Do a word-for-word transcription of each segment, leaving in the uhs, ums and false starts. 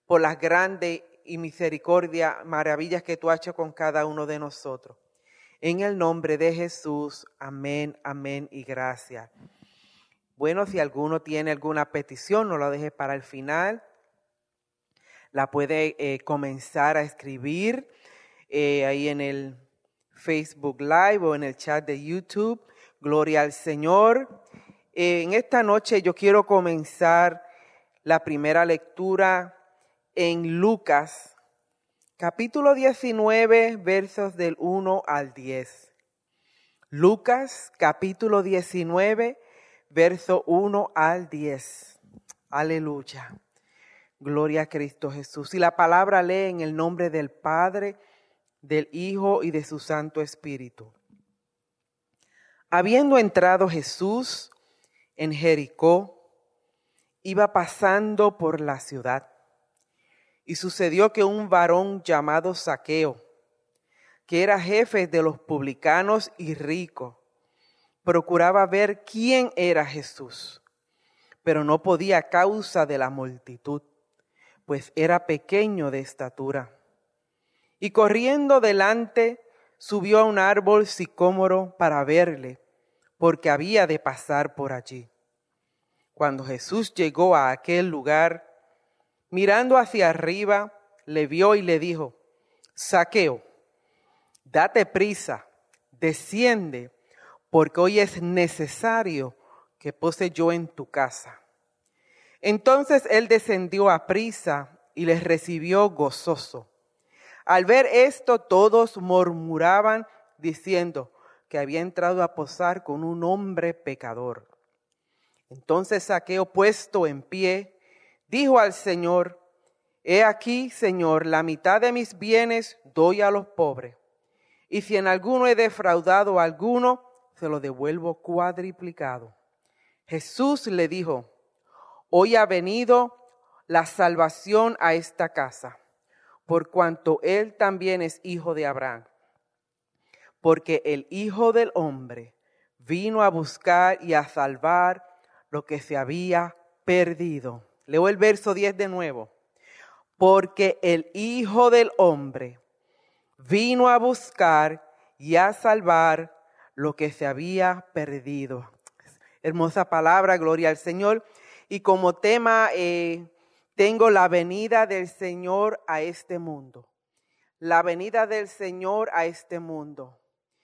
por las grandes y misericordia, maravillas que tú has hecho con cada uno de nosotros. En el nombre de Jesús, amén, amén y gracias. Bueno, si alguno tiene alguna petición, no la deje para el final. La puede eh, comenzar a escribir eh, ahí en el Facebook Live o en el chat de YouTube. Gloria al Señor. Eh, en esta noche yo quiero comenzar la primera lectura en Lucas, capítulo diecinueve, versos del uno al diez. Lucas, capítulo diecinueve, verso uno al diez. Aleluya. Gloria a Cristo Jesús. Y la palabra lee en el nombre del Padre, del Hijo y de su Santo Espíritu. Habiendo entrado Jesús en Jericó, iba pasando por la ciudad. Y sucedió que un varón llamado Zaqueo, que era jefe de los publicanos y rico, procuraba ver quién era Jesús, pero no podía a causa de la multitud, pues era pequeño de estatura. Y corriendo delante, subió a un árbol sicómoro para verle, porque había de pasar por allí. Cuando Jesús llegó a aquel lugar, mirando hacia arriba, le vio y le dijo: Zaqueo, date prisa, desciende, porque hoy es necesario que pose yo en tu casa. Entonces él descendió a prisa y les recibió gozoso. Al ver esto, todos murmuraban, diciendo que había entrado a posar con un hombre pecador. Entonces Zaqueo, puesto en pie, dijo al Señor: He aquí, Señor, la mitad de mis bienes doy a los pobres, y si en alguno he defraudado a alguno, se lo devuelvo cuadriplicado. Jesús le dijo: Hoy ha venido la salvación a esta casa, por cuanto él también es hijo de Abraham. Porque el Hijo del Hombre vino a buscar y a salvar lo que se había perdido. Leo el verso diez de nuevo. Porque el Hijo del Hombre vino a buscar y a salvar lo que se había perdido. Hermosa palabra, gloria al Señor. Y como tema eh, tengo la venida del Señor a este mundo. La venida del Señor a este mundo.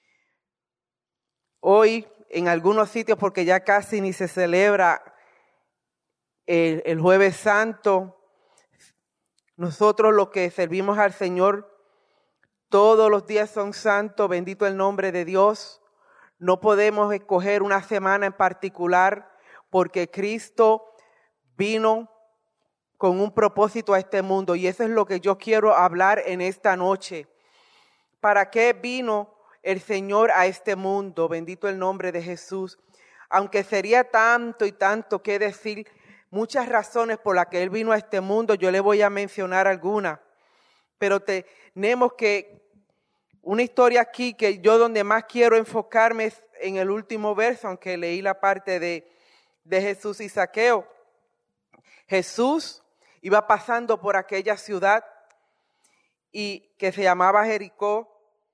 Hoy en algunos sitios, porque ya casi ni se celebra el, el Jueves Santo, nosotros los que servimos al Señor todos los días son santos, bendito el nombre de Dios. No podemos escoger una semana en particular porque Cristo vino con un propósito a este mundo y eso es lo que yo quiero hablar en esta noche. ¿Para qué vino el Señor a este mundo? Bendito el nombre de Jesús. Aunque sería tanto y tanto que decir, muchas razones por las que Él vino a este mundo, yo le voy a mencionar algunas. Pero tenemos que, una historia aquí que yo donde más quiero enfocarme es en el último verso, aunque leí la parte de, de Jesús y Zaqueo. Jesús iba pasando por aquella ciudad y que se llamaba Jericó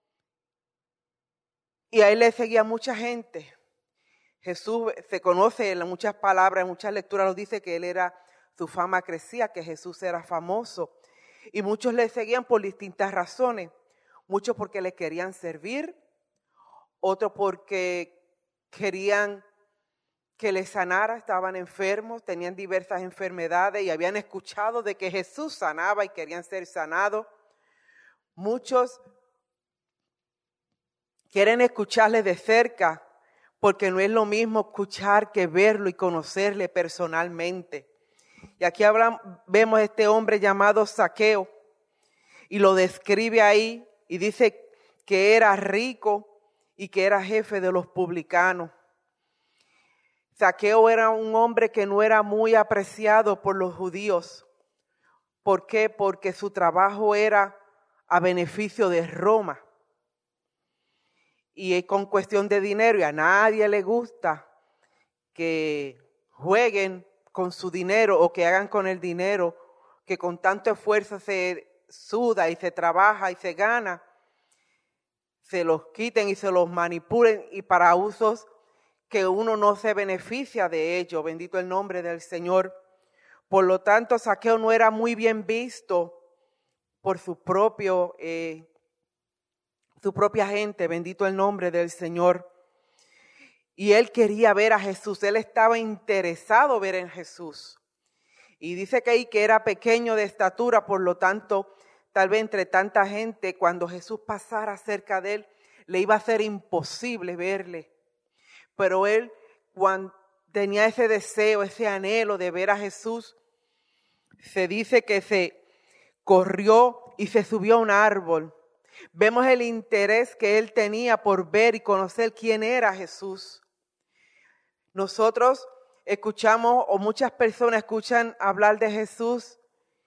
y a él le seguía mucha gente. Jesús se conoce en muchas palabras, en muchas lecturas nos dice que él era, su fama crecía, que Jesús era famoso. Y muchos le seguían por distintas razones. Muchos porque le querían servir, otros porque querían que les sanara, estaban enfermos, tenían diversas enfermedades y habían escuchado de que Jesús sanaba y querían ser sanados. Muchos quieren escucharle de cerca porque no es lo mismo escuchar que verlo y conocerle personalmente. Y aquí hablamos, vemos a este hombre llamado Zaqueo y lo describe ahí y dice que era rico y que era jefe de los publicanos. Zaqueo era un hombre que no era muy apreciado por los judíos. ¿Por qué? Porque su trabajo era a beneficio de Roma. Y con cuestión de dinero, y a nadie le gusta que jueguen con su dinero o que hagan con el dinero que con tanto esfuerzo se suda y se trabaja y se gana, se los quiten y se los manipulen y para usos que uno no se beneficia de ello. Bendito el nombre del Señor. Por lo tanto, Zaqueo no era muy bien visto por su propio, eh, su propia gente. Bendito el nombre del Señor. Y él quería ver a Jesús. Él estaba interesado en ver en Jesús. Y dice que ahí que era pequeño de estatura, por lo tanto, tal vez entre tanta gente, cuando Jesús pasara cerca de él, le iba a ser imposible verle. Pero él, cuando tenía ese deseo, ese anhelo de ver a Jesús, se dice que se corrió y se subió a un árbol. Vemos el interés que él tenía por ver y conocer quién era Jesús. Nosotros escuchamos, o muchas personas escuchan hablar de Jesús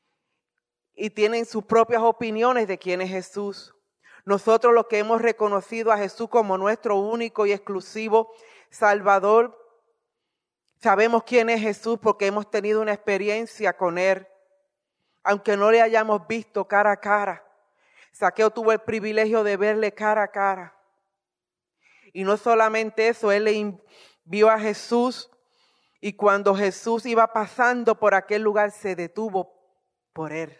y tienen sus propias opiniones de quién es Jesús. Nosotros los que hemos reconocido a Jesús como nuestro único y exclusivo Salvador, sabemos quién es Jesús porque hemos tenido una experiencia con Él, aunque no le hayamos visto cara a cara. Zaqueo tuvo el privilegio de verle cara a cara. Y no solamente eso, él le vio a Jesús y cuando Jesús iba pasando por aquel lugar se detuvo por él.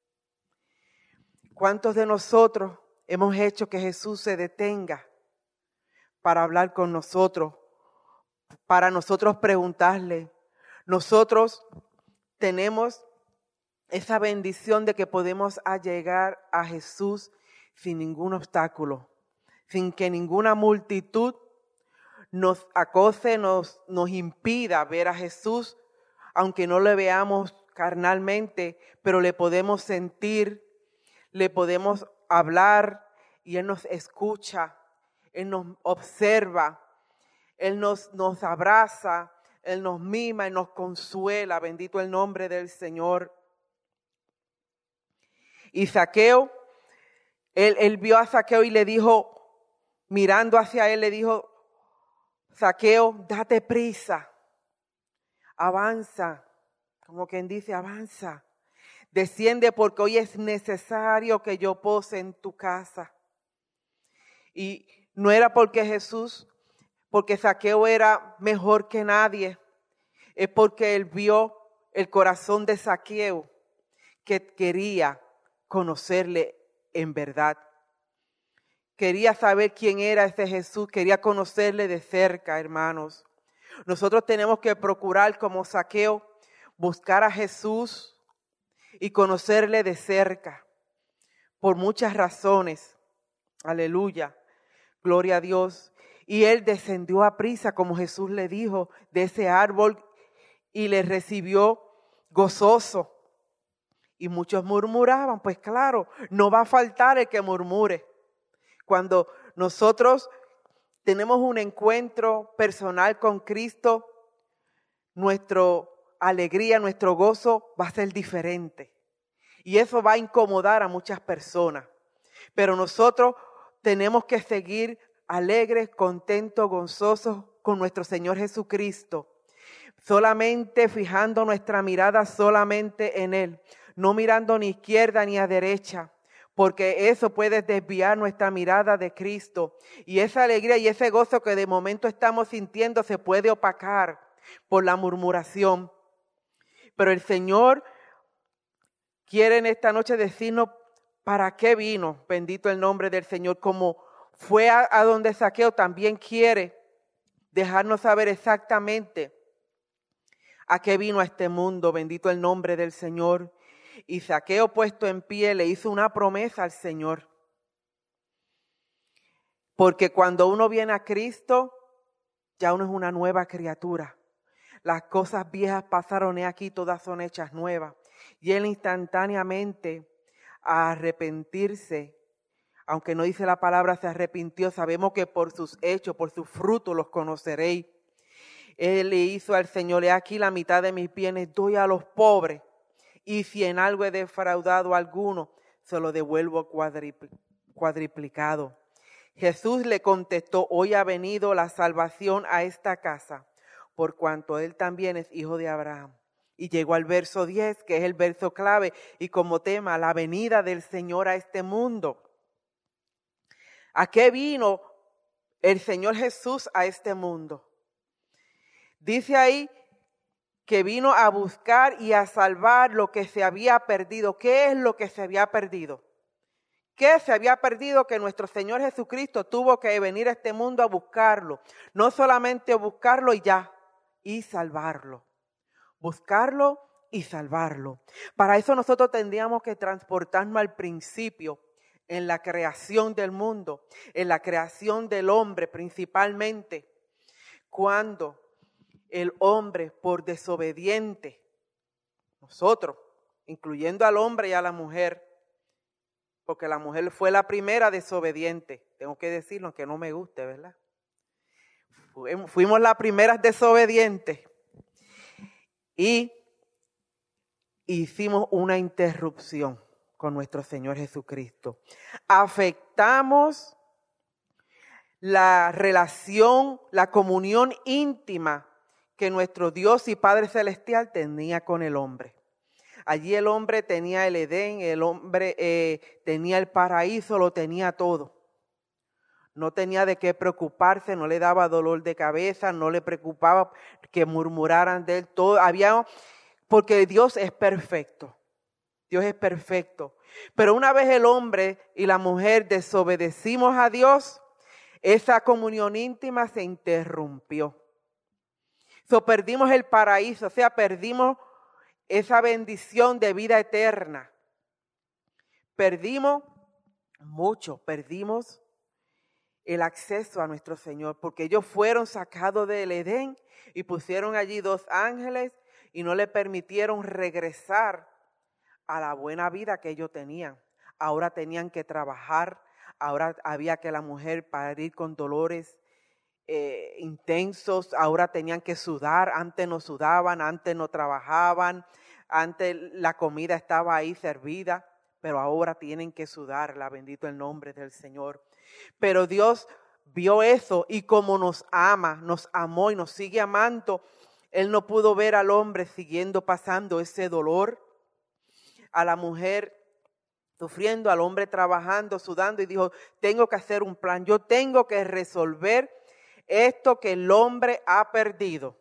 ¿Cuántos de nosotros hemos hecho que Jesús se detenga para hablar con nosotros, para nosotros preguntarle? Nosotros tenemos esa bendición de que podemos llegar a Jesús sin ningún obstáculo, sin que ninguna multitud nos acose, nos, nos impida ver a Jesús, aunque no le veamos carnalmente, pero le podemos sentir, le podemos hablar y Él nos escucha, Él nos observa, Él nos, nos abraza, Él nos mima, Él nos consuela. Bendito el nombre del Señor. Y Zaqueo, él, él vio a Zaqueo y le dijo, mirando hacia él, le dijo, Zaqueo, date prisa, avanza, como quien dice, avanza, desciende porque hoy es necesario que yo pose en tu casa. Y no era porque Jesús, porque Zaqueo era mejor que nadie, es porque él vio el corazón de Zaqueo que quería conocerle en verdad. Quería saber quién era ese Jesús, quería conocerle de cerca, hermanos. Nosotros tenemos que procurar como Zaqueo, buscar a Jesús y conocerle de cerca, por muchas razones. Aleluya, gloria a Dios. Y él descendió a prisa, como Jesús le dijo, de ese árbol y le recibió gozoso. Y muchos murmuraban, pues claro, no va a faltar el que murmure. Cuando nosotros tenemos un encuentro personal con Cristo, nuestra alegría, nuestro gozo va a ser diferente. Y eso va a incomodar a muchas personas. Pero nosotros tenemos que seguir alegres, contentos, gozosos con nuestro Señor Jesucristo. Solamente fijando nuestra mirada solamente en Él. No mirando ni izquierda ni a derecha, porque eso puede desviar nuestra mirada de Cristo. Y esa alegría y ese gozo que de momento estamos sintiendo se puede opacar por la murmuración. Pero el Señor quiere en esta noche decirnos para qué vino, bendito el nombre del Señor. Como fue a, a donde Zaqueo, también quiere dejarnos saber exactamente a qué vino a este mundo, bendito el nombre del Señor. Y Zaqueo, puesto en pie, le hizo una promesa al Señor. Porque cuando uno viene a Cristo, ya uno es una nueva criatura. Las cosas viejas pasaron, y aquí todas son hechas nuevas. Y él instantáneamente, a arrepentirse, aunque no dice la palabra se arrepintió, sabemos que por sus hechos, por sus frutos los conoceréis. Él le hizo al Señor, he aquí la mitad de mis bienes doy a los pobres. Y si en algo he defraudado a alguno, se lo devuelvo cuadriplicado. Jesús le contestó, hoy ha venido la salvación a esta casa, por cuanto él también es hijo de Abraham. Y llegó al verso diez, que es el verso clave, y como tema, la venida del Señor a este mundo. ¿A qué vino el Señor Jesús a este mundo? Dice ahí que vino a buscar y a salvar lo que se había perdido. ¿Qué es lo que se había perdido? ¿Qué se había perdido? Que nuestro Señor Jesucristo tuvo que venir a este mundo a buscarlo. No solamente buscarlo y ya, y salvarlo. Buscarlo y salvarlo. Para eso nosotros tendríamos que transportarnos al principio, en la creación del mundo, en la creación del hombre principalmente, cuando el hombre por desobediente, nosotros, incluyendo al hombre y a la mujer, porque la mujer fue la primera desobediente, tengo que decirlo aunque no me guste, ¿verdad? Fuimos las primeras desobedientes y hicimos una interrupción con nuestro Señor Jesucristo. Afectamos la relación, la comunión íntima que nuestro Dios y Padre Celestial tenía con el hombre. Allí el hombre tenía el Edén, el hombre eh, tenía el paraíso, lo tenía todo. No tenía de qué preocuparse, no le daba dolor de cabeza, no le preocupaba que murmuraran de él. Todo había, porque Dios es perfecto. Dios es perfecto. Pero una vez el hombre y la mujer desobedecimos a Dios, esa comunión íntima se interrumpió. So, perdimos el paraíso, o sea, perdimos esa bendición de vida eterna. Perdimos mucho, perdimos el acceso a nuestro Señor, porque ellos fueron sacados del Edén y pusieron allí dos ángeles y no le permitieron regresar a la buena vida que ellos tenían. Ahora tenían que trabajar, ahora había que la mujer parir con dolores eh, intensos, ahora tenían que sudar, antes no sudaban, antes no trabajaban, antes la comida estaba ahí servida, pero ahora tienen que sudarla, bendito el nombre del Señor. Pero Dios vio eso y como nos ama, nos amó y nos sigue amando, Él no pudo ver al hombre siguiendo pasando ese dolor, a la mujer sufriendo, al hombre trabajando, sudando, y dijo, tengo que hacer un plan, yo tengo que resolver esto que el hombre ha perdido.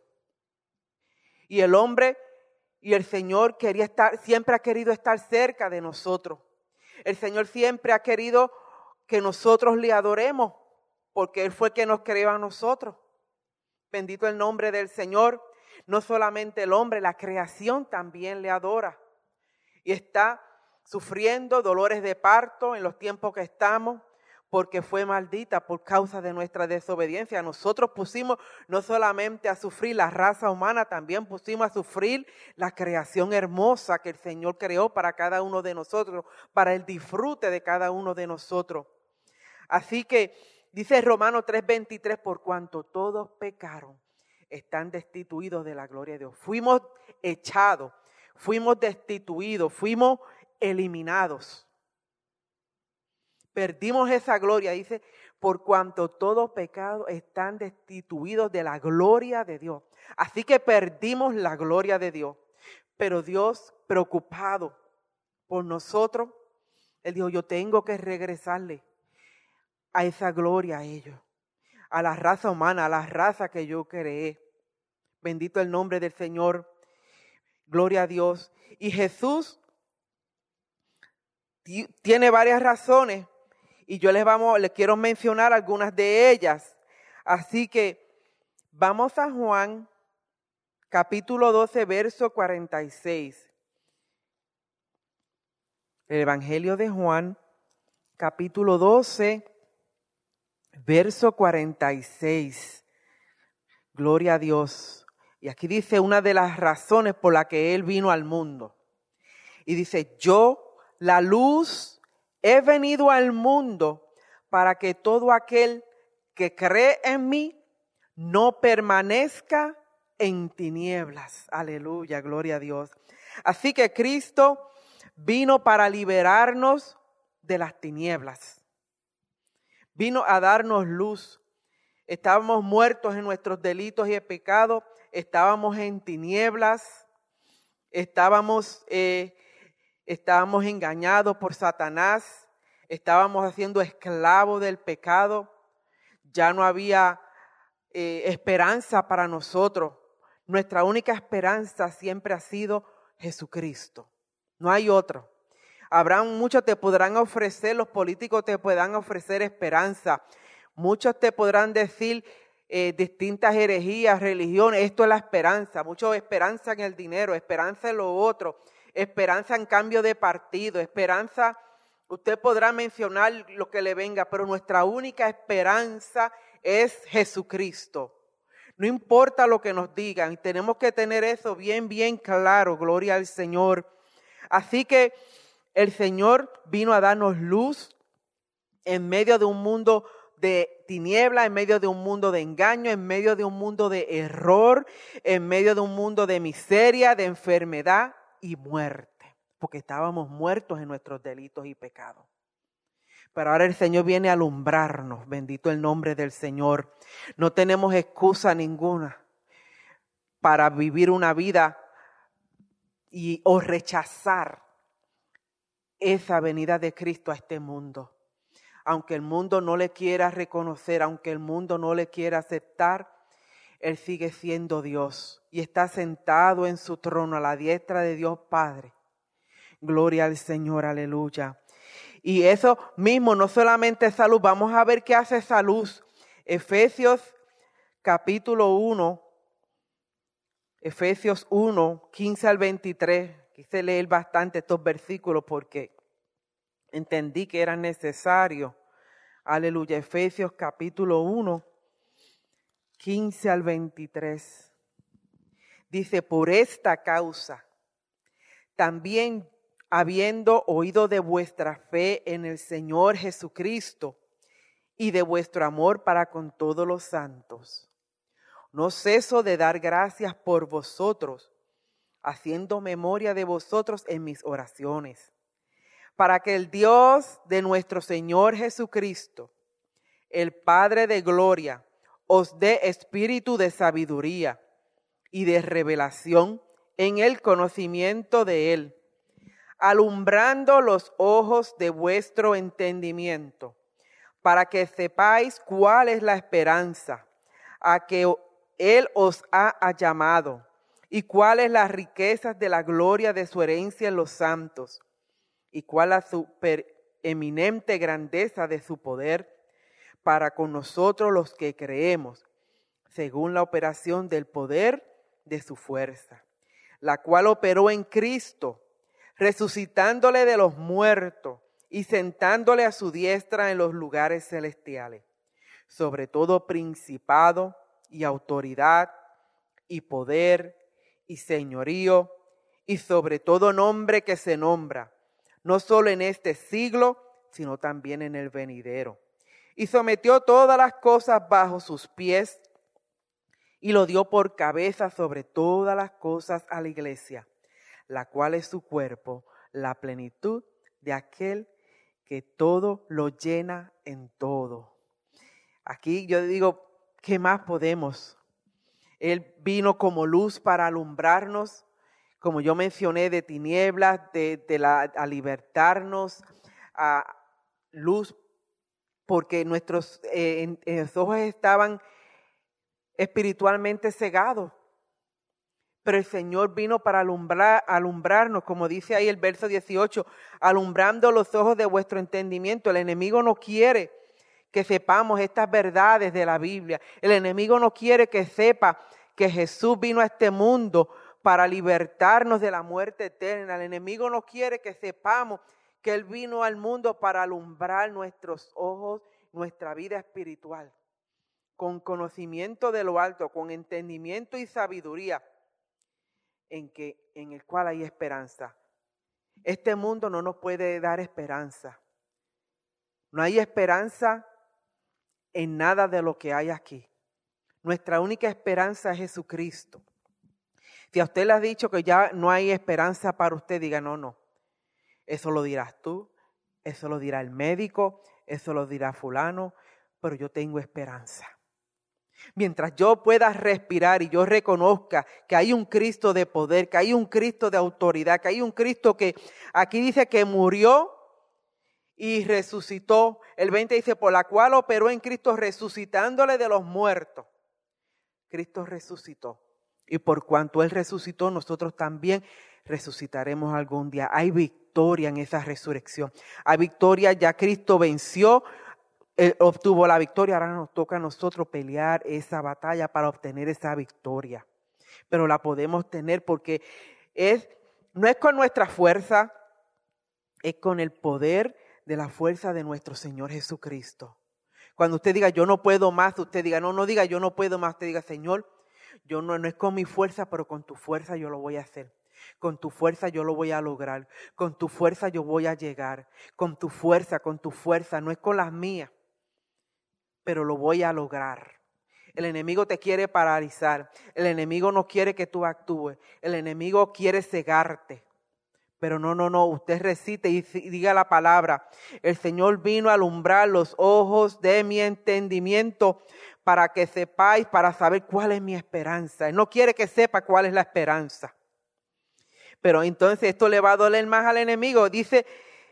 Y el hombre y el Señor quería estar, siempre ha querido estar cerca de nosotros. El Señor siempre ha querido que nosotros le adoremos, porque Él fue quien nos creó a nosotros. Bendito el nombre del Señor. No solamente el hombre, la creación también le adora. Y está sufriendo dolores de parto en los tiempos que estamos, porque fue maldita por causa de nuestra desobediencia. Nosotros pusimos no solamente a sufrir la raza humana, también pusimos a sufrir la creación hermosa que el Señor creó para cada uno de nosotros, para el disfrute de cada uno de nosotros. Así que dice Romanos tres veintitrés, por cuanto todos pecaron, están destituidos de la gloria de Dios. Fuimos echados, fuimos destituidos, fuimos eliminados. Perdimos esa gloria, dice, por cuanto todos pecados están destituidos de la gloria de Dios. Así que perdimos la gloria de Dios. Pero Dios, preocupado por nosotros, Él dijo, yo tengo que regresarle a esa gloria a ellos, a la raza humana, a la raza que yo creé. Bendito el nombre del Señor. Gloria a Dios. Y Jesús t- tiene varias razones y yo les, vamos, les quiero mencionar algunas de ellas. Así que vamos a Juan capítulo doce, verso cuarenta y seis. El Evangelio de Juan, capítulo doce, verso cuarenta y seis. Gloria a Dios. Y aquí dice una de las razones por las que Él vino al mundo. Y dice, yo, la luz, he venido al mundo para que todo aquel que cree en mí no permanezca en tinieblas. Aleluya, gloria a Dios. Así que Cristo vino para liberarnos de las tinieblas. Vino a darnos luz. Estábamos muertos en nuestros delitos y pecados. Estábamos en tinieblas. estábamos, eh, estábamos engañados por Satanás, estábamos haciendo esclavos del pecado, ya no había eh, esperanza para nosotros. Nuestra única esperanza siempre ha sido Jesucristo. No hay otro. Habrán muchos te podrán ofrecer, los políticos te podrán ofrecer esperanza. Muchos te podrán decir eh, distintas herejías, religiones. Esto es la esperanza. Muchos esperanza en el dinero, esperanza en lo otro, esperanza en cambio de partido, esperanza. Usted podrá mencionar lo que le venga, pero nuestra única esperanza es Jesucristo. No importa lo que nos digan, tenemos que tener eso bien, bien claro, gloria al Señor. Así que el Señor vino a darnos luz en medio de un mundo de tiniebla, en medio de un mundo de engaño, en medio de un mundo de error, en medio de un mundo de miseria, de enfermedad y muerte, porque estábamos muertos en nuestros delitos y pecados. Pero ahora el Señor viene a alumbrarnos, bendito el nombre del Señor. No tenemos excusa ninguna para vivir una vida y, o rechazar esa venida de Cristo a este mundo. Aunque el mundo no le quiera reconocer, aunque el mundo no le quiera aceptar, Él sigue siendo Dios y está sentado en su trono a la diestra de Dios Padre. Gloria al Señor, aleluya. Y eso mismo, no solamente esa luz, vamos a ver qué hace esa luz. Efesios capítulo uno, Efesios uno, quince al veintitrés. Quise leer bastante estos versículos porque entendí que era necesario. Aleluya, Efesios capítulo uno, quince al veintitrés. Dice, por esta causa, también habiendo oído de vuestra fe en el Señor Jesucristo y de vuestro amor para con todos los santos, no ceso de dar gracias por vosotros, haciendo memoria de vosotros en mis oraciones, para que el Dios de nuestro Señor Jesucristo, el Padre de gloria, os dé espíritu de sabiduría y de revelación en el conocimiento de Él, alumbrando los ojos de vuestro entendimiento, para que sepáis cuál es la esperanza a que Él os ha llamado y cuáles las riquezas de la gloria de su herencia en los santos y cuál la supereminente grandeza de su poder para con nosotros los que creemos, según la operación del poder de su fuerza, la cual operó en Cristo, resucitándole de los muertos y sentándole a su diestra en los lugares celestiales, sobre todo principado y autoridad y poder y señorío y sobre todo nombre que se nombra, no solo en este siglo, sino también en el venidero. Y sometió todas las cosas bajo sus pies y lo dio por cabeza sobre todas las cosas a la iglesia, la cual es su cuerpo, la plenitud de aquel que todo lo llena en todo. Aquí yo digo, ¿qué más podemos? Él vino como luz para alumbrarnos, como yo mencioné, de tinieblas, de, de la, a libertarnos, a luz, porque nuestros eh, en, ojos estaban espiritualmente cegados. Pero el Señor vino para alumbrar, alumbrarnos, como dice ahí el verso dieciocho, alumbrando los ojos de vuestro entendimiento. El enemigo no quiere que sepamos estas verdades de la Biblia. El enemigo no quiere que sepa que Jesús vino a este mundo para libertarnos de la muerte eterna. El enemigo no quiere que sepamos que Él vino al mundo para alumbrar nuestros ojos, nuestra vida espiritual, con conocimiento de lo alto, con entendimiento y sabiduría, en que en el cual hay esperanza. Este mundo no nos puede dar esperanza. No hay esperanza en nada de lo que hay aquí. Nuestra única esperanza es Jesucristo. Si a usted le ha dicho que ya no hay esperanza para usted, diga no, no. Eso lo dirás tú, eso lo dirá el médico, eso lo dirá fulano, pero yo tengo esperanza. Mientras yo pueda respirar y yo reconozca que hay un Cristo de poder, que hay un Cristo de autoridad, que hay un Cristo que aquí dice que murió y resucitó. El veinte dice, por la cual operó en Cristo resucitándole de los muertos. Cristo resucitó. Y por cuanto Él resucitó, nosotros también resucitaremos algún día. Hay victoria en esa resurrección. Hay victoria, ya Cristo venció, Él obtuvo la victoria. Ahora nos toca a nosotros pelear esa batalla para obtener esa victoria. Pero la podemos tener porque es, no es con nuestra fuerza, es con el poder de la fuerza de nuestro Señor Jesucristo. Cuando usted diga, yo no puedo más, usted diga, no, no diga, yo no puedo más. Usted diga, Señor, yo no, no es con mi fuerza, pero con tu fuerza yo lo voy a hacer. Con tu fuerza yo lo voy a lograr. Con tu fuerza yo voy a llegar. Con tu fuerza, con tu fuerza, no es con las mías, pero lo voy a lograr. El enemigo te quiere paralizar. El enemigo no quiere que tú actúes. El enemigo quiere cegarte. Pero no, no, no, usted recite y diga la palabra. El Señor vino a alumbrar los ojos de mi entendimiento para que sepáis, para saber cuál es mi esperanza. Él no quiere que sepa cuál es la esperanza. Pero entonces esto le va a doler más al enemigo. Dice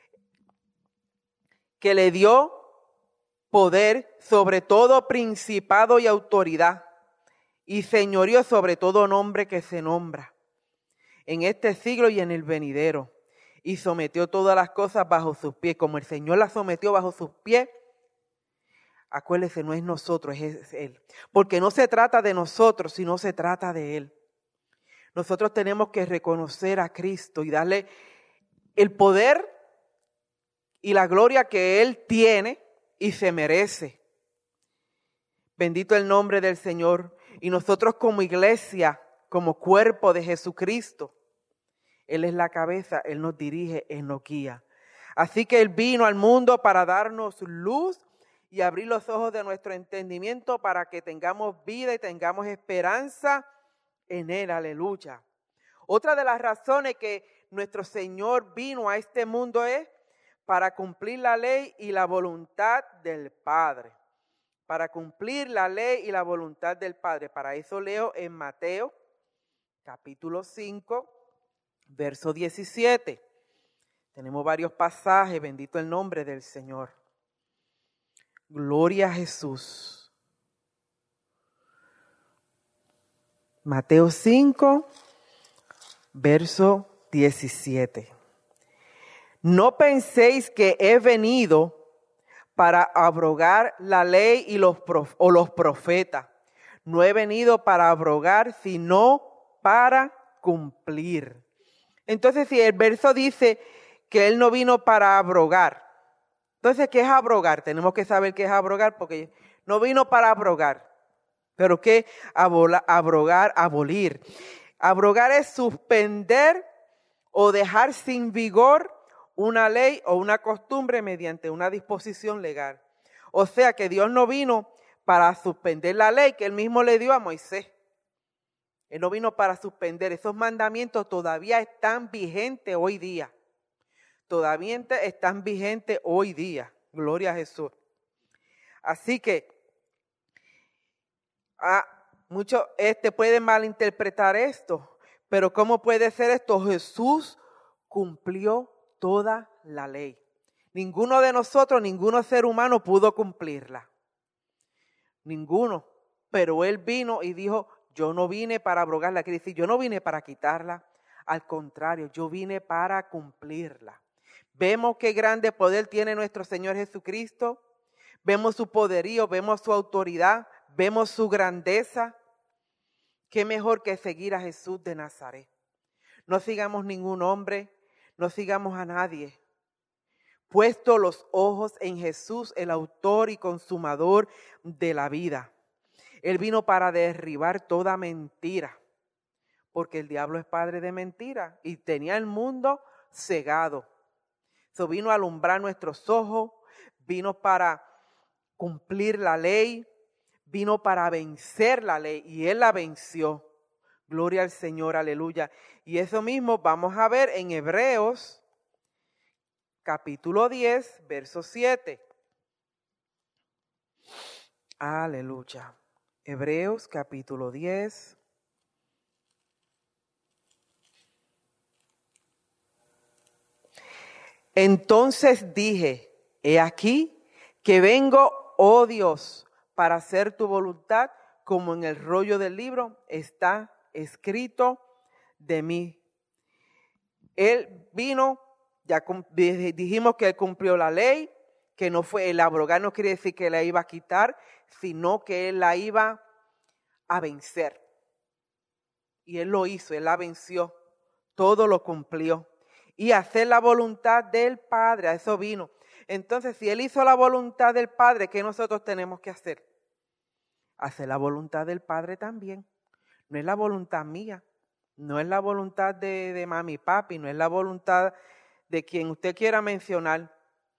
que le dio poder sobre todo principado y autoridad y señorío sobre todo nombre que se nombra en este siglo y en el venidero, y sometió todas las cosas bajo sus pies. Como el Señor las sometió bajo sus pies, acuérdese, no es nosotros, es Él. Porque no se trata de nosotros, sino se trata de Él. Nosotros tenemos que reconocer a Cristo y darle el poder y la gloria que Él tiene y se merece. Bendito el nombre del Señor. Y nosotros como iglesia, como cuerpo de Jesucristo, Él es la cabeza, Él nos dirige, Él nos guía. Así que Él vino al mundo para darnos luz y abrir los ojos de nuestro entendimiento para que tengamos vida y tengamos esperanza en Él. Aleluya. Otra de las razones que nuestro Señor vino a este mundo es para cumplir la ley y la voluntad del Padre. Para cumplir la ley y la voluntad del Padre. Para eso leo en Mateo capítulo cinco, verso diecisiete. Tenemos varios pasajes, bendito el nombre del Señor. Gloria a Jesús. Mateo cinco, verso diecisiete. No penséis que he venido para abrogar la ley y los prof- o los profetas. No he venido para abrogar, sino para cumplir. Entonces, si el verso dice que Él no vino para abrogar, entonces, ¿qué es abrogar? Tenemos que saber qué es abrogar, porque no vino para abrogar. ¿Pero qué? Abola, abrogar, abolir. Abrogar es suspender o dejar sin vigor una ley o una costumbre mediante una disposición legal. O sea que Dios no vino para suspender la ley que Él mismo le dio a Moisés. Él no vino para suspender. Esos mandamientos todavía están vigentes hoy día. Todavía están vigentes hoy día. Gloria a Jesús. Así que ah, muchos este, pueden malinterpretar esto. Pero ¿cómo puede ser esto? Jesús cumplió toda la ley. Ninguno de nosotros, ningún ser humano pudo cumplirla. Ninguno. Pero Él vino y dijo, yo no vine para abrogarla. Quiere decir, yo no vine para quitarla. Al contrario, yo vine para cumplirla. Vemos qué grande poder tiene nuestro Señor Jesucristo. Vemos su poderío, vemos su autoridad, vemos su grandeza. Qué mejor que seguir a Jesús de Nazaret. No sigamos ningún hombre, no sigamos a nadie. Puesto los ojos en Jesús, el autor y consumador de la vida. Él vino para derribar toda mentira, porque el diablo es padre de mentira y tenía el mundo cegado. So, vino a alumbrar nuestros ojos, vino para cumplir la ley, vino para vencer la ley y Él la venció. Gloria al Señor, aleluya. Y eso mismo vamos a ver en Hebreos capítulo diez, verso siete. Aleluya. Hebreos capítulo diez. Entonces dije, he aquí que vengo, oh Dios, para hacer tu voluntad, como en el rollo del libro está escrito de mí. Él vino, ya dijimos que él cumplió la ley, que no fue el abrogar, no quiere decir que la iba a quitar, sino que él la iba a vencer. Y él lo hizo, él la venció, todo lo cumplió. Y hacer la voluntad del Padre, a eso vino. Entonces, si él hizo la voluntad del Padre, ¿qué nosotros tenemos que hacer? Hacer la voluntad del Padre también. No es la voluntad mía, no es la voluntad de, de mami y papi, no es la voluntad de quien usted quiera mencionar,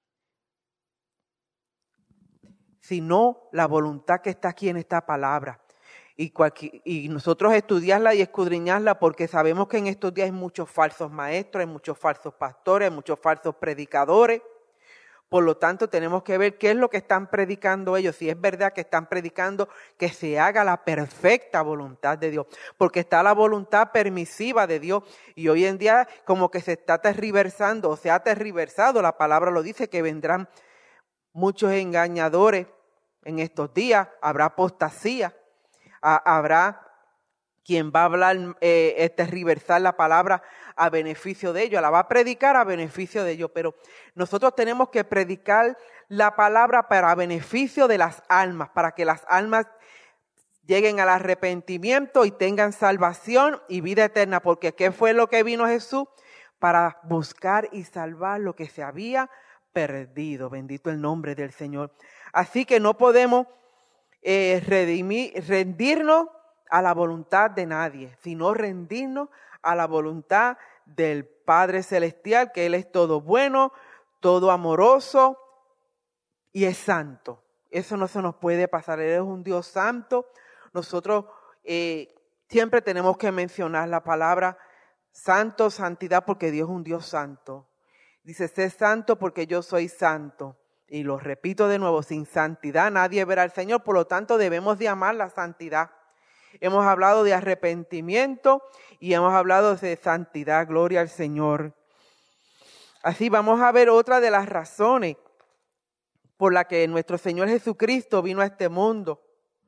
sino la voluntad que está aquí en esta palabra. Y, cualquier, y nosotros estudiarla y escudriñarla, porque sabemos que en estos días hay muchos falsos maestros, hay muchos falsos pastores, hay muchos falsos predicadores. Por lo tanto, tenemos que ver qué es lo que están predicando ellos. Si es verdad que están predicando que se haga la perfecta voluntad de Dios. Porque está la voluntad permisiva de Dios. Y hoy en día como que se está tergiversando, o se ha tergiversado. La palabra lo dice, que vendrán muchos engañadores en estos días. Habrá apostasía. Habrá quien va a hablar, eh, tergiversar la palabra a beneficio de ellos, la va a predicar a beneficio de ellos, pero nosotros tenemos que predicar la palabra para beneficio de las almas, para que las almas lleguen al arrepentimiento y tengan salvación y vida eterna, porque ¿qué fue lo que vino Jesús? Para buscar y salvar lo que se había perdido. Bendito el nombre del Señor. Así que no podemos eh, redimir, rendirnos a la voluntad de nadie, sino rendirnos a la voluntad del Padre Celestial, que Él es todo bueno, todo amoroso y es santo. Eso no se nos puede pasar. Él es un Dios santo. Nosotros eh, siempre tenemos que mencionar la palabra santo, santidad, porque Dios es un Dios santo. Dice, sé santo porque yo soy santo. Y lo repito de nuevo, sin santidad nadie verá al Señor. Por lo tanto, debemos de amar la santidad. Hemos hablado de arrepentimiento y hemos hablado de santidad. Gloria al Señor. Así vamos a ver otra de las razones por la que nuestro Señor Jesucristo vino a este mundo.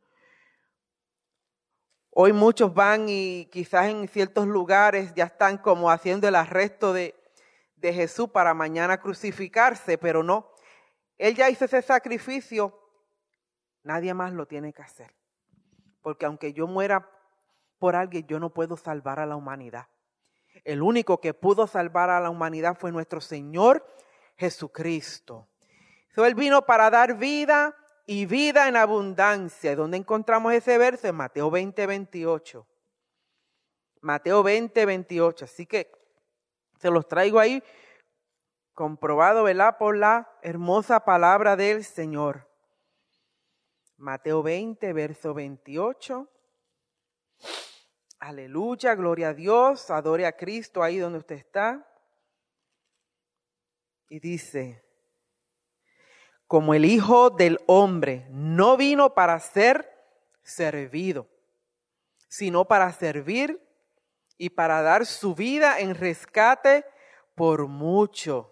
Hoy muchos van y quizás en ciertos lugares ya están como haciendo el arresto de, de Jesús para mañana crucificarse, pero no. Él ya hizo ese sacrificio, nadie más lo tiene que hacer. Porque aunque yo muera por alguien, yo no puedo salvar a la humanidad. El único que pudo salvar a la humanidad fue nuestro Señor Jesucristo. So, Él vino para dar vida y vida en abundancia. ¿Dónde encontramos ese verso? En Mateo veinte, veintiocho. Mateo veinte, veintiocho. Así que se los traigo ahí comprobado, ¿verdad? Por la hermosa palabra del Señor. Mateo veinte, verso veintiocho. Aleluya, gloria a Dios, adore a Cristo ahí donde usted está. Y dice, como el Hijo del Hombre no vino para ser servido, sino para servir y para dar su vida en rescate por mucho.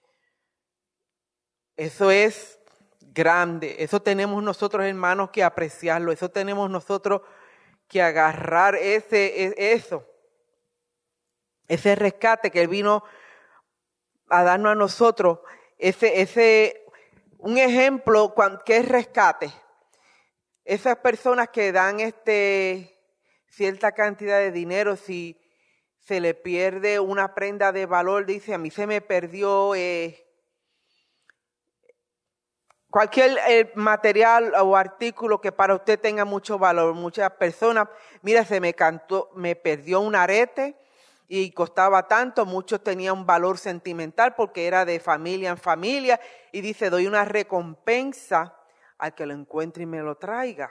Eso es grande, eso tenemos nosotros, hermanos, que apreciarlo, eso tenemos nosotros que agarrar ese, eso, ese rescate que Él vino a darnos a nosotros, ese, ese, un ejemplo, ¿qué es rescate? Esas personas que dan este, cierta cantidad de dinero, si se le pierde una prenda de valor, dice, a mí se me perdió eh, cualquier eh, material o artículo que para usted tenga mucho valor. Muchas personas, mira, se me cantó, me perdió un arete y costaba tanto, muchos tenían un valor sentimental porque era de familia en familia, y dice, doy una recompensa al que lo encuentre y me lo traiga.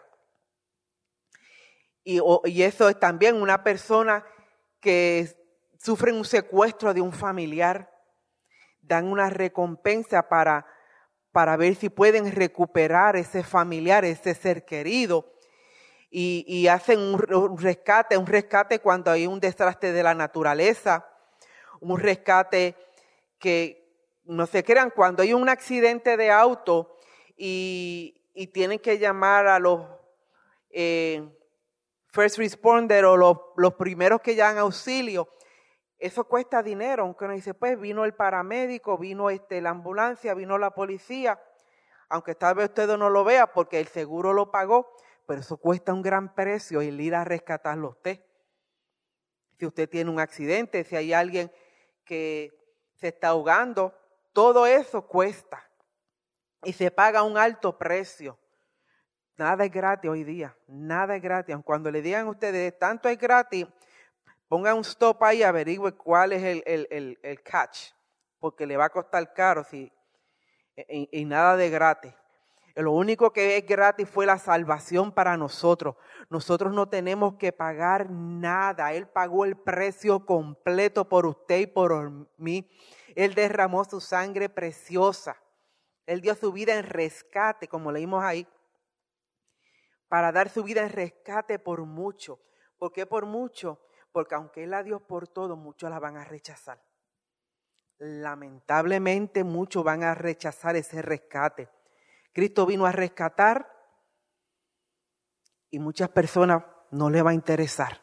Y, o, y eso es también una persona que sufre un secuestro de un familiar, dan una recompensa para, para ver si pueden recuperar ese familiar, ese ser querido. y, y hacen un, un rescate, un rescate cuando hay un desastre de la naturaleza, un rescate que no se crean, cuando hay un accidente de auto y, y tienen que llamar a los eh, first responders o los, los primeros que llegan auxilio, eso cuesta dinero, aunque uno dice, pues vino el paramédico, vino este, la ambulancia, vino la policía, aunque tal vez usted no lo vea porque el seguro lo pagó, pero eso cuesta un gran precio el ir a rescatarlo a usted. Si usted tiene un accidente, si hay alguien que se está ahogando, todo eso cuesta y se paga un alto precio. Nada es gratis hoy día, nada es gratis. Cuando le digan a ustedes, tanto es gratis, pongan un stop ahí y averigüe cuál es el, el, el, el catch, porque le va a costar caro si, y, y nada de gratis. Lo único que es gratis fue la salvación para nosotros. Nosotros no tenemos que pagar nada. Él pagó el precio completo por usted y por mí. Él derramó su sangre preciosa. Él dio su vida en rescate, como leímos ahí, para dar su vida en rescate por mucho. ¿Por qué por mucho? Porque aunque Él la dio por todo, muchos la van a rechazar. Lamentablemente muchos van a rechazar ese rescate. Cristo vino a rescatar y muchas personas no le va a interesar.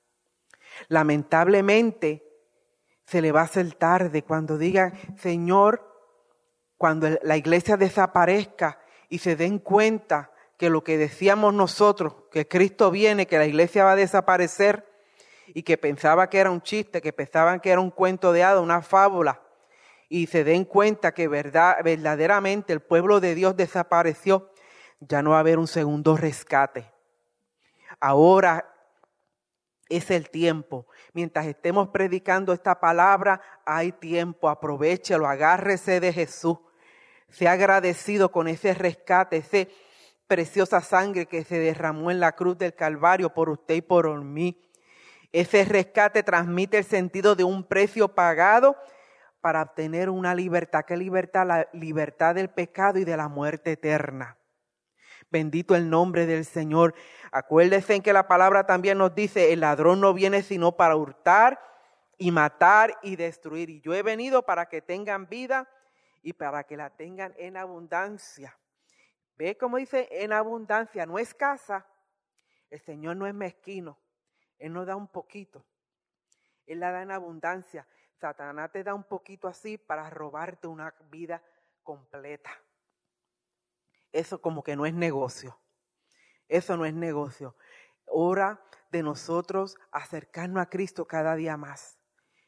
Lamentablemente se le va a hacer tarde cuando digan, Señor, cuando la iglesia desaparezca y se den cuenta que lo que decíamos nosotros, que Cristo viene, que la iglesia va a desaparecer y que pensaba que era un chiste, que pensaban que era un cuento de hadas, una fábula, y se den cuenta que verdad, verdaderamente el pueblo de Dios desapareció, ya no va a haber un segundo rescate. Ahora es el tiempo. Mientras estemos predicando esta palabra, hay tiempo. Aprovéchelo, agárrese de Jesús. Sea agradecido con ese rescate, esa preciosa sangre que se derramó en la cruz del Calvario por usted y por mí. Ese rescate transmite el sentido de un precio pagado para obtener una libertad. ¿Qué libertad? La libertad del pecado y de la muerte eterna. Bendito el nombre del Señor. Acuérdense en que la palabra también nos dice, el ladrón no viene sino para hurtar y matar y destruir. Y yo he venido para que tengan vida y para que la tengan en abundancia. ¿Ve cómo dice en abundancia? No escasa. El Señor no es mezquino. Él nos da un poquito. Él la da en abundancia. Satanás te da un poquito así para robarte una vida completa. Eso como que no es negocio. Eso no es negocio. Hora de nosotros acercarnos a Cristo cada día más.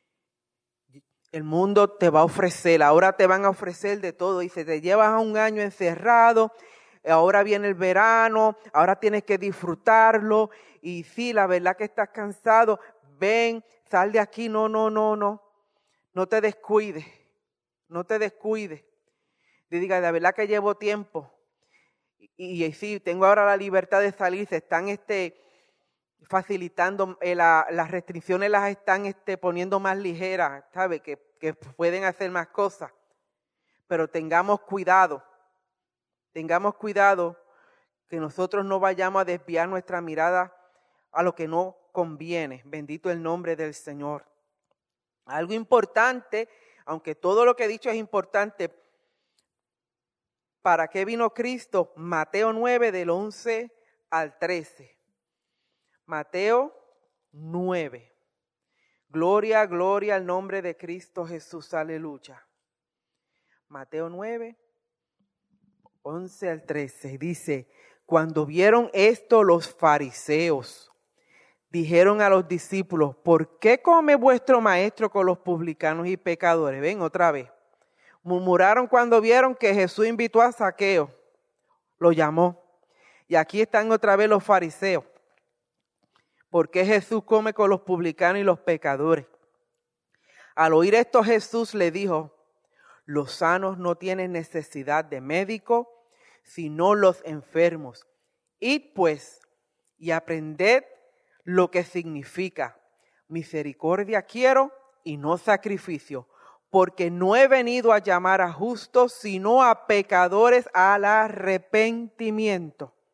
El mundo te va a ofrecer, ahora te van a ofrecer de todo. Y si te llevas a un año encerrado, ahora viene el verano, ahora tienes que disfrutarlo. Y sí, la verdad que estás cansado, ven, sal de aquí. No, no, no, no. No te descuides, no te descuides. Y diga, de verdad que llevo tiempo. Y, y sí, tengo ahora la libertad de salir, se están este, facilitando, eh, la, las restricciones las están este, poniendo más ligeras, ¿sabe? Que, que pueden hacer más cosas. Pero tengamos cuidado, tengamos cuidado que nosotros no vayamos a desviar nuestra mirada a lo que no conviene. Bendito el nombre del Señor. Algo importante, aunque todo lo que he dicho es importante, ¿para qué vino Cristo? Mateo nueve del once al trece. Mateo nueve. Gloria, gloria al nombre de Cristo Jesús, aleluya. Mateo nueve, once al trece. Dice, cuando vieron esto los fariseos, dijeron a los discípulos, ¿por qué come vuestro maestro con los publicanos y pecadores? Ven otra vez. Murmuraron cuando vieron que Jesús invitó a Zaqueo, lo llamó. Y aquí están otra vez los fariseos. ¿Por qué Jesús come con los publicanos y los pecadores? Al oír esto Jesús le dijo, los sanos no tienen necesidad de médico, sino los enfermos. Id pues y aprended lo que significa misericordia quiero y no sacrificio, porque no he venido a llamar a justos, sino a pecadores al arrepentimiento.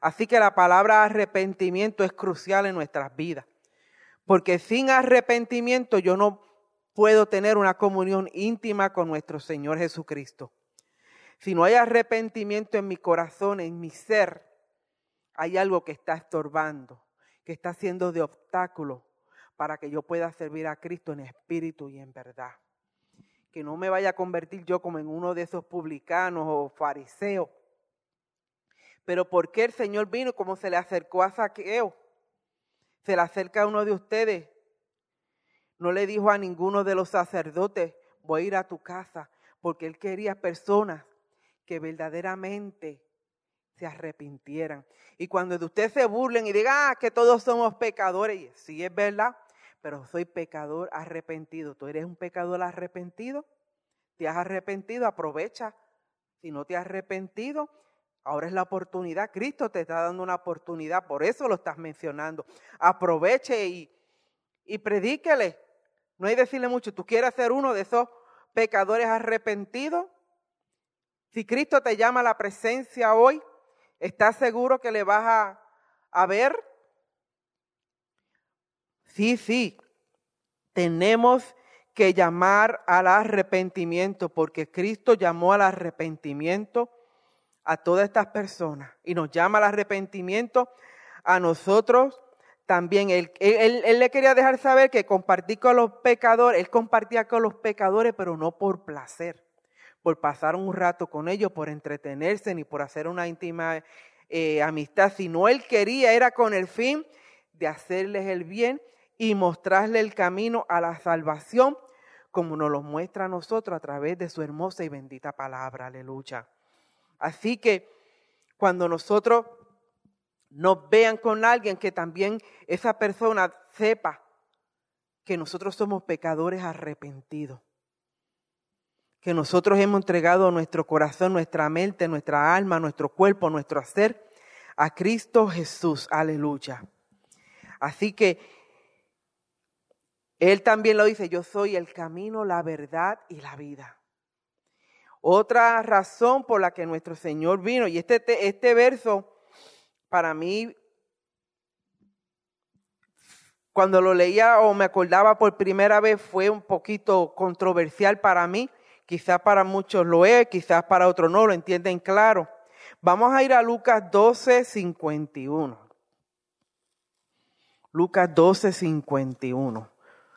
Así que la palabra arrepentimiento es crucial en nuestras vidas. Porque sin arrepentimiento yo no puedo tener una comunión íntima con nuestro Señor Jesucristo. Si no hay arrepentimiento en mi corazón, en mi ser, hay algo que está estorbando, que está haciendo de obstáculo para que yo pueda servir a Cristo en espíritu y en verdad. Que no me vaya a convertir yo como en uno de esos publicanos o fariseos. Pero ¿por qué el Señor vino como se le acercó a Zaqueo? Se le acerca a uno de ustedes. No le dijo a ninguno de los sacerdotes, voy a ir a tu casa, porque él quería personas que verdaderamente se arrepintieran. Y cuando de usted se burlen y digan, ah, que todos somos pecadores, y sí es verdad, pero soy pecador arrepentido. ¿Tú eres un pecador arrepentido? ¿Te has arrepentido? Aprovecha. Si no te has arrepentido, ahora es la oportunidad. Cristo te está dando una oportunidad, por eso lo estás mencionando. Aproveche y, y predíquele. No hay que decirle mucho, ¿tú quieres ser uno de esos pecadores arrepentidos? Si Cristo te llama a la presencia hoy, ¿estás seguro que le vas a, a ver? Sí, sí, tenemos que llamar al arrepentimiento, porque Cristo llamó al arrepentimiento a todas estas personas y nos llama al arrepentimiento a nosotros también. Él, él, él le quería dejar saber que compartir con los pecadores, él compartía con los pecadores, pero no por placer, por pasar un rato con ellos, por entretenerse, ni por hacer una íntima eh, amistad, sino él quería, era con el fin de hacerles el bien y mostrarle el camino a la salvación, como nos lo muestra a nosotros a través de su hermosa y bendita palabra. Aleluya. Así que cuando nosotros nos vean con alguien, que también esa persona sepa que nosotros somos pecadores arrepentidos, que nosotros hemos entregado nuestro corazón, nuestra mente, nuestra alma, nuestro cuerpo, nuestro ser a Cristo Jesús. Aleluya. Así que Él también lo dice, yo soy el camino, la verdad y la vida. Otra razón por la que nuestro Señor vino, y este, este verso para mí, cuando lo leía o me acordaba por primera vez, fue un poquito controversial para mí. Quizás para muchos lo es, quizás para otros no, lo entienden claro. Vamos a ir a Lucas doce, cincuenta y uno. Lucas doce, cincuenta y uno.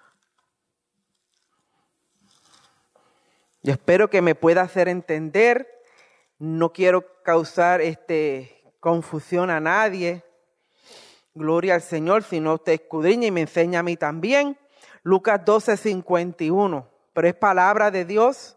Yo espero que me pueda hacer entender. No quiero causar este, confusión a nadie. Gloria al Señor, si no te escudriña y me enseña a mí también. Lucas doce, cincuenta y uno. Pero es palabra de Dios.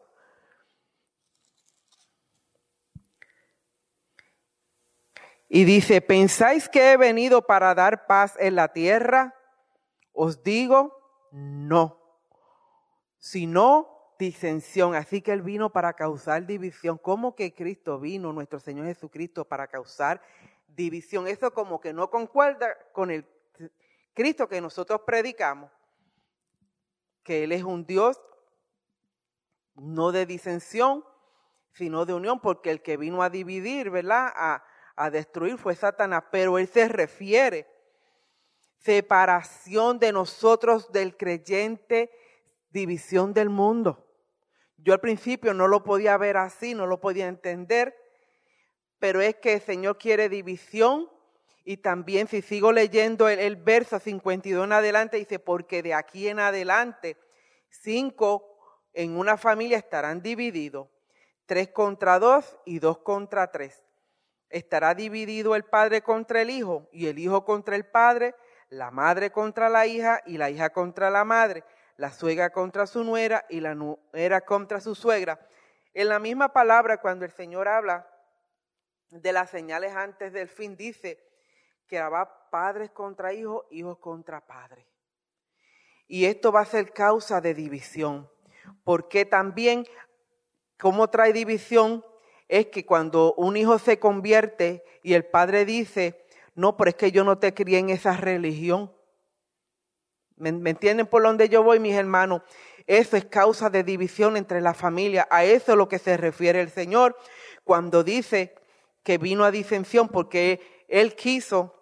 Y dice, ¿pensáis que he venido para dar paz en la tierra? Os digo, no. Sino disensión. Así que Él vino para causar división. ¿Cómo que Cristo vino, nuestro Señor Jesucristo, para causar división? Eso como que no concuerda con el Cristo que nosotros predicamos. Que Él es un Dios no de disensión, sino de unión, porque el que vino a dividir, ¿verdad?, a, a destruir fue Satanás, pero Él se refiere separación de nosotros del creyente, división del mundo. Yo al principio no lo podía ver así, no lo podía entender, pero es que el Señor quiere división. Y también si sigo leyendo el, el verso cincuenta y dos en adelante, dice, porque de aquí en adelante cinco en una familia estarán divididos, tres contra dos y dos contra tres. Estará dividido el padre contra el hijo y el hijo contra el padre, la madre contra la hija y la hija contra la madre, la suegra contra su nuera y la nuera contra su suegra. En la misma palabra, cuando el Señor habla de las señales antes del fin, dice que va padres contra hijos, hijos contra padres. Y esto va a ser causa de división, porque también, ¿cómo trae división? Es que cuando un hijo se convierte y el padre dice, no, pero es que yo no te crié en esa religión. ¿Me, me entienden por dónde yo voy, mis hermanos? Eso es causa de división entre la familia. A eso es lo que se refiere el Señor cuando dice que vino a disensión, porque Él quiso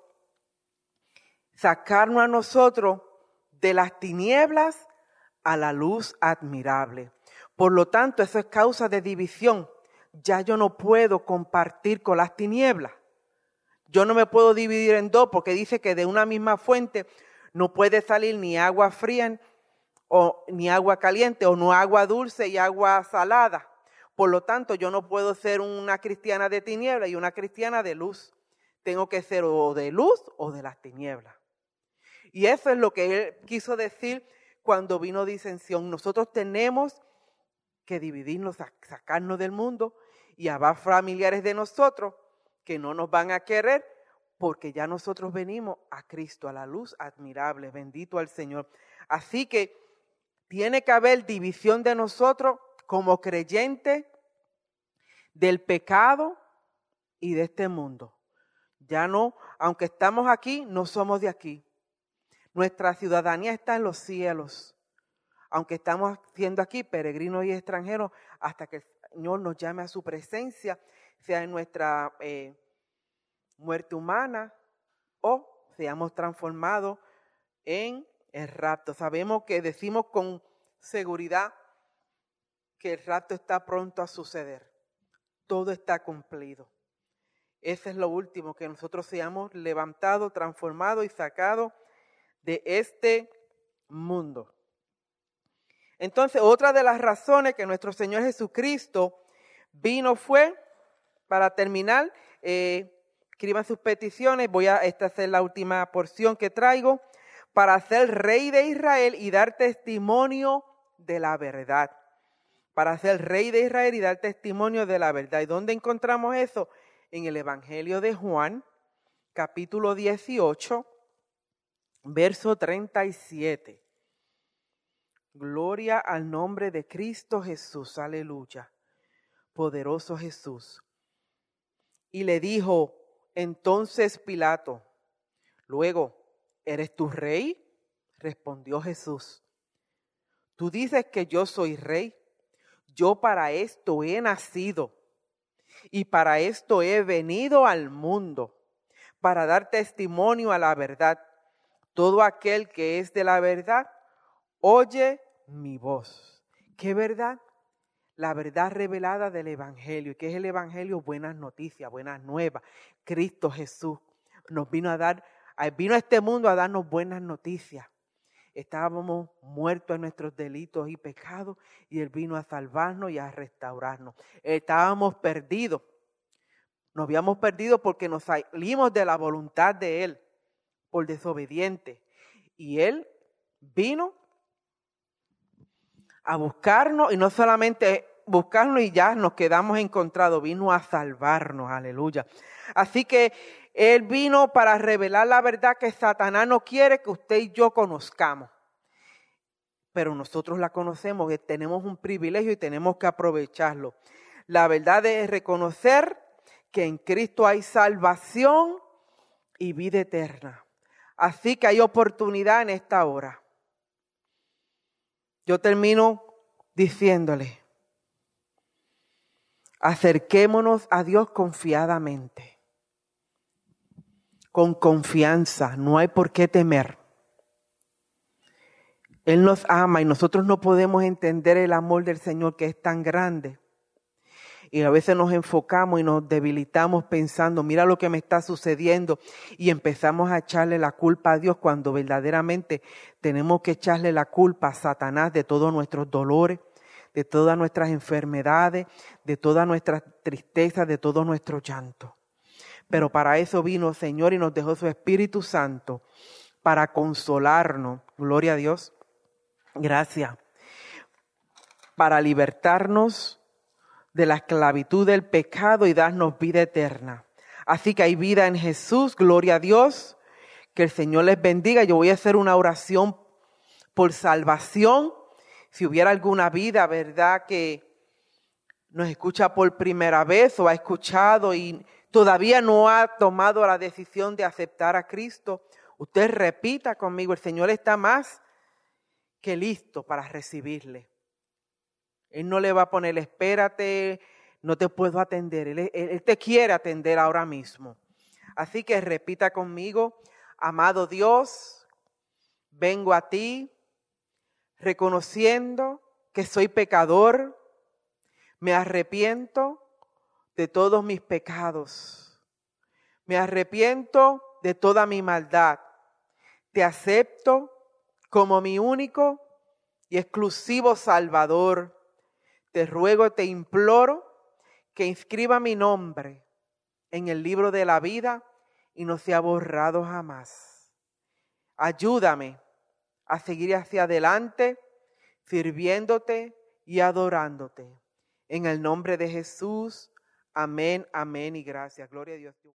sacarnos a nosotros de las tinieblas a la luz admirable. Por lo tanto, eso es causa de división. Ya yo no puedo compartir con las tinieblas. Yo no me puedo dividir en dos porque dice que de una misma fuente no puede salir ni agua fría o ni agua caliente, o no agua dulce y agua salada. Por lo tanto, yo no puedo ser una cristiana de tinieblas y una cristiana de luz. Tengo que ser o de luz o de las tinieblas. Y eso es lo que él quiso decir cuando vino disensión. Nosotros tenemos que dividirnos, sacarnos del mundo, y habrá familiares de nosotros que no nos van a querer porque ya nosotros venimos a Cristo, a la luz admirable. Bendito al Señor. Así que tiene que haber división de nosotros como creyentes del pecado y de este mundo. Ya no, aunque estamos aquí, no somos de aquí. Nuestra ciudadanía está en los cielos. Aunque estamos siendo aquí peregrinos y extranjeros, hasta que el Señor nos llame a su presencia, sea en nuestra eh, muerte humana o seamos transformados en el rapto. Sabemos que decimos con seguridad que el rapto está pronto a suceder. Todo está cumplido. Ese es lo último, que nosotros seamos levantados, transformados y sacados de este mundo. Entonces, otra de las razones que nuestro Señor Jesucristo vino fue, para terminar, eh, escriban sus peticiones, voy a, esta es la última porción que traigo, para ser rey de Israel y dar testimonio de la verdad. Para ser rey de Israel y dar testimonio de la verdad. ¿Y dónde encontramos eso? En el Evangelio de Juan, capítulo dieciocho, verso treinta y siete. Gloria al nombre de Cristo Jesús, aleluya, poderoso Jesús. Y le dijo entonces Pilato, luego, ¿eres tú rey? Respondió Jesús, tú dices que yo soy rey, yo para esto he nacido y para esto he venido al mundo, para dar testimonio a la verdad. Todo aquel que es de la verdad, oye mi voz. ¿Qué verdad? La verdad revelada del Evangelio. ¿Qué es el Evangelio? Buenas noticias, buenas nuevas. Cristo Jesús nos vino a dar, vino a este mundo a darnos buenas noticias. Estábamos muertos en nuestros delitos y pecados y Él vino a salvarnos y a restaurarnos. Estábamos perdidos. Nos habíamos perdido porque nos salimos de la voluntad de Él por desobediente. Y Él vino a buscarnos, y no solamente buscarnos y ya nos quedamos encontrados, vino a salvarnos, aleluya. Así que Él vino para revelar la verdad que Satanás no quiere que usted y yo conozcamos. Pero nosotros la conocemos, que tenemos un privilegio y tenemos que aprovecharlo. La verdad es reconocer que en Cristo hay salvación y vida eterna. Así que hay oportunidad en esta hora. Yo termino diciéndole, acerquémonos a Dios confiadamente, con confianza, no hay por qué temer. Él nos ama y nosotros no podemos entender el amor del Señor, que es tan grande. Y a veces nos enfocamos y nos debilitamos pensando, mira lo que me está sucediendo, y empezamos a echarle la culpa a Dios cuando verdaderamente tenemos que echarle la culpa a Satanás de todos nuestros dolores, de todas nuestras enfermedades, de todas nuestras tristezas, de todo nuestro llanto. Pero para eso vino el Señor y nos dejó su Espíritu Santo para consolarnos. Gloria a Dios. Gracias. Para libertarnos de la esclavitud del pecado y darnos vida eterna. Así que hay vida en Jesús, gloria a Dios, que el Señor les bendiga. Yo voy a hacer una oración por salvación. Si hubiera alguna vida, ¿verdad?, que nos escucha por primera vez o ha escuchado y todavía no ha tomado la decisión de aceptar a Cristo, usted repita conmigo, el Señor está más que listo para recibirle. Él no le va a poner, espérate, no te puedo atender. Él, él, él te quiere atender ahora mismo. Así que repita conmigo: amado Dios, vengo a ti reconociendo que soy pecador, me arrepiento de todos mis pecados, me arrepiento de toda mi maldad, te acepto como mi único y exclusivo Salvador. Te ruego, te imploro que inscriba mi nombre en el libro de la vida y no sea borrado jamás. Ayúdame a seguir hacia adelante, sirviéndote y adorándote. En el nombre de Jesús, amén, amén y gracias. Gloria a Dios.